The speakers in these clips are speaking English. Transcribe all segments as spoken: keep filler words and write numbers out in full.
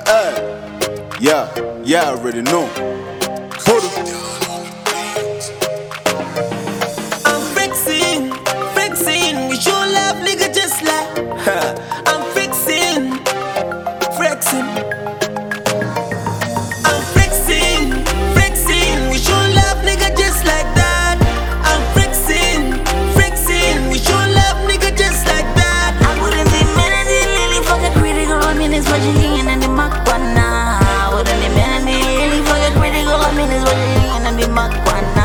Hey, yeah, yeah, I already know. Put I'm flexing, flexing with your love, nigga, just like I'm flexing, flexing. I'm flexing, flexing with your love, nigga, just like that. I'm flexing, flexing with your love, nigga, just like that. I wouldn't be mad at it, Lily, fuck a critical, I mean it's what you hearing and the makwana. I wouldn't be mad at it, Lily, fuck a critical, I mean it's what you hearing and the makwana.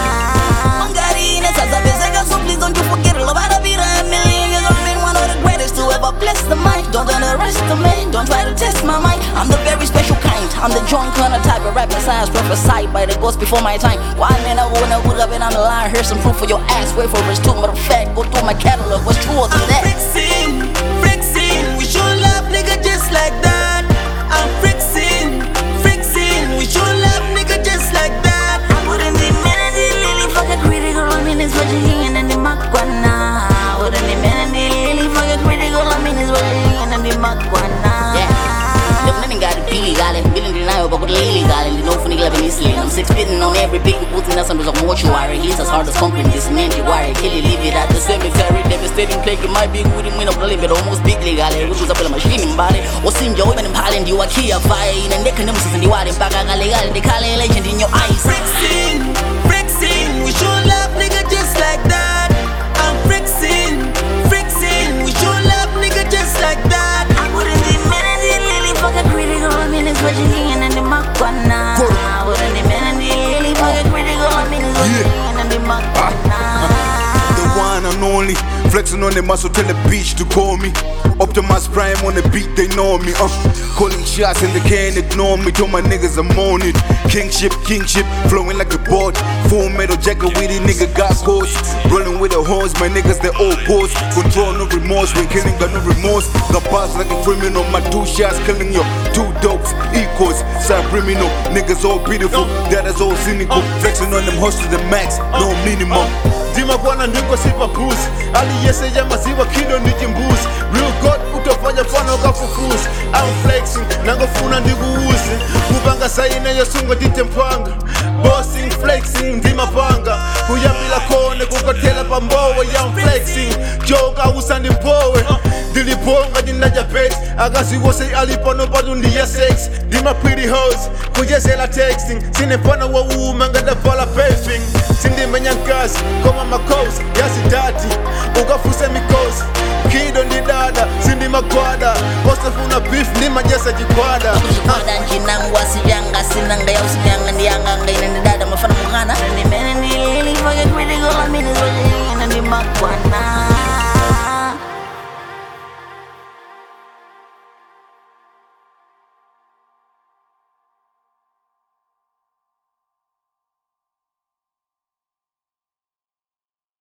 Mangarina, Sasa Bezega, so please don't you forget it. Love out of it, a million years I've been one of the greatest to ever bless the mic. Don't underestimate, don't try to test my mind. I'm the very special kind, I'm the John Connor type of rapping science prophesied by the ghost before my time. Why man, I wanna would have been on the line, here's some proof for your ass. Wait for verse two, matter of fact, go through my catalog, what's truer than that? Flexing, flexing with your love, nigga, just like that. I'm flexing, flexing with your love, nigga, just like that. I wouldn't be mad at it, Lily, fuck a critical, I mean it's what you hearing and the makwana. I wouldn't be mad at it, Lily, fuck a critical, I mean it's what you hearing and the makwana. Yeah. Nigga got it illegal, billing denial, but good illegal. You know, funny loving this lane. I'm six spitting on every big putting us under some mortuary. He's as hard as concrete, this man, you worry. Kill it, leave it at the cemetery. Devastating plague, it might be good in win up the limit, almost big legal. Which was up with a machine in body. Or seen your women in Holland, you are key of fire. And they can never see the water back. I got legal, they call it legend in your eyes. Flexing, flexing with your love, nigga, just like that. I'm flexing, flexing with your love, nigga, just like that. I wouldn't be mad at it, Lily, fuck a critical, I mean it's what you hearing and the makwana. I wouldn't be mad at it, Lily, fuck a critical, I mean it's what you hearing and the makwana. the one and only. Flexing on the muscle, tell the beach to call me. Optimus Prime on the beat, they know me. Uh, calling shots and they can't ignore me. Told my niggas I'm on it. Kingship, kingship, flowing like a board. Full metal jacket with it, nigga got course. Rolling with the horns, my niggas they all pause. Control no remorse, when killing got no remorse. Got bars like a criminal, my two shots killing your two dogs equals. Side criminal, niggas all beautiful, that is all cynical. Flexing on them hoes to the max, no minimum. Dima kwana ndiko sipa boost. Ali yese ya maziwa kido nijimbuzi. Real God utofanya fana ukafufuzi. I'm flexing, nangofuna ndikuuzi. Kubanga sayina yosunga ditempanga. Bossing, flexing, ndima panga. Kuyambila kone kukotela pambowe. I'm flexing, joka usandi mpowe. Diliponga dinaja pet. Agasi wose alipono badu ndiya sex. Dima pretty hoes, kuyesela texting. Sinepana wa uumanga da vala paving. Sindi menyankasi, koma makosi, yasi dati ukafuse mikosi, kido ndi dada, sindi makwada. Kosefuna beef, ni majesa jikwada. Kushikoda njinangwa sijanga sinanga ya usinyanga ndiyanga